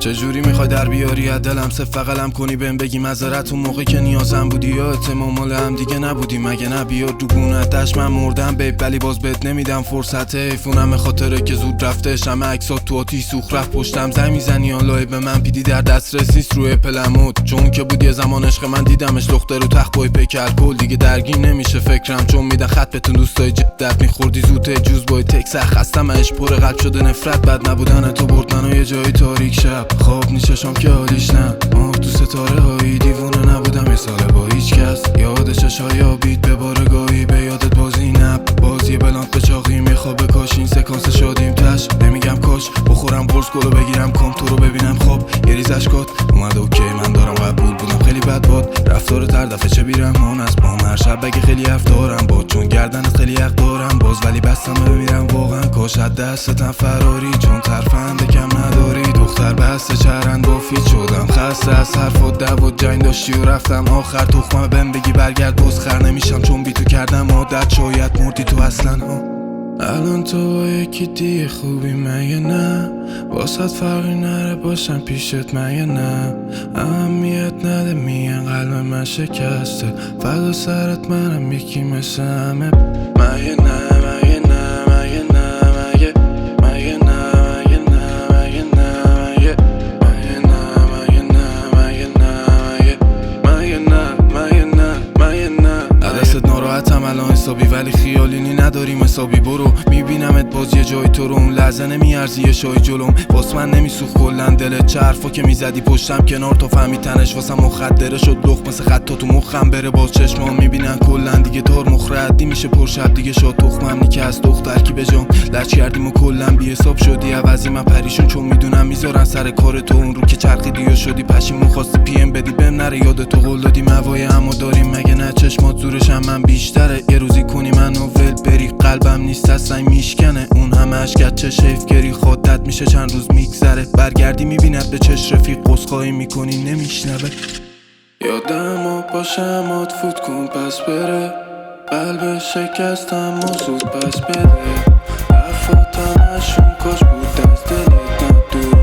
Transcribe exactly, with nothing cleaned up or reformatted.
چجوری میخوای در بیاری از دلم صف فقلم کنی بهم بگی معذرت اون موقع که نیازم بودی یا اعتماد مال هم دیگه نبودی مگه نه بیا دو گونتش من مردم بیب ولی باز بهت نمیدم فرصت ایفونم به خاطره که زود رفته شمه عکسات تو آتیش سوخت رفت پشتم زنگ میزنی حالا به من پیدی در دسترس نیست روی پلمود چون که بود یه زمان عشق من دیدمش دختر رو تخت بای پیکر کل دیگه درگیر نمیشه فکرم چون میدن خط بهتون دوستای جدت میخوردی زود جوز بای تک خستم اش پر قلب شده نفرت بد نبودن تو برد منو یه جای تاریک شب خواب نیچشم که حالیش نه ماه تو ستاره هایی دیوونه نبودم یه ساله با هیچ کس یاد چشای آبید به بارگاهی به یادت بازی نب بازی بلانت به چاقی میخواب کاش این سکانس شادیم تش نمیگم کاش بخورم قرص گلو بگیرم کام تو رو ببینم خواب یه ریز اشکات اومد اوکی من دارم قبول بودم خیلی بد باد رفتار تر دفعه چه بیرحمان است با هر شب بگه خیلی حرف دارم با چون گردنت خیلی حق دارم باز ولی بستم بمیرم واقعا کاش از دستتم فراری چون ترفنده کم نداری دختر بسته چرند با فیت شدم خسته از حرفات دو و جنگ داشتی و رفتم آخر تخمه بهم بگی برگرد باز خر نمیشم چون بی تو کردم عادت شاید مردی تو اصلا ها الان تو با یکی دیگه خوبی مگه نه واسه فرقی نره باشم پیشت مگه نه اهمیت نده میگن قلب من شکسته فدا سرت منم یکی مثل همه مگه نه مگه نه مگه نه مگه مگه نه مگه نه مگه نه مگه مگه نه مگه نه مگه نه مگه نه مگه نه مگه نه دستت ناراحتم الان حسابی ولی خیالینی نداریم حسابی برو میبینمت باز یه جای تو رو اون لحظه نمیارزی یه شای جلوم واس من نمیسوخ کلن دلت چه حرفا که میزدی پشتم کنار تو فهمی تنش واسم مخدره شد لخ مثل خطا تو مخم بره باز چشمام میبینن کلن دیگه تار مخردی میشه پر شب دیگه شاد تخمم نی که از دختر کی بجام لچ کردیم و کلن بی حساب شدی عوضی من پریشون چون میدونم میذارن سر کار تو اون رو که چرخیدی و شدی پشیمون خواستی پی ام بدی بهم نره یاد تو قول دادی موای همو داریم مگه نه چشمات زورش هم من بیشتره یه روزی کنی منو ول بری قلبم نیست اصلا میشکنه اون همه اشکت چه شیفگری خودت میشه چند روز میگذره برگردی میبیند به چش رفیق قصخایی میکنی نمیشنوه یادم و باشم ات فوت کن پس بره قلب شکستم و زود پس بده حرفاتم اشون کاش بود از دل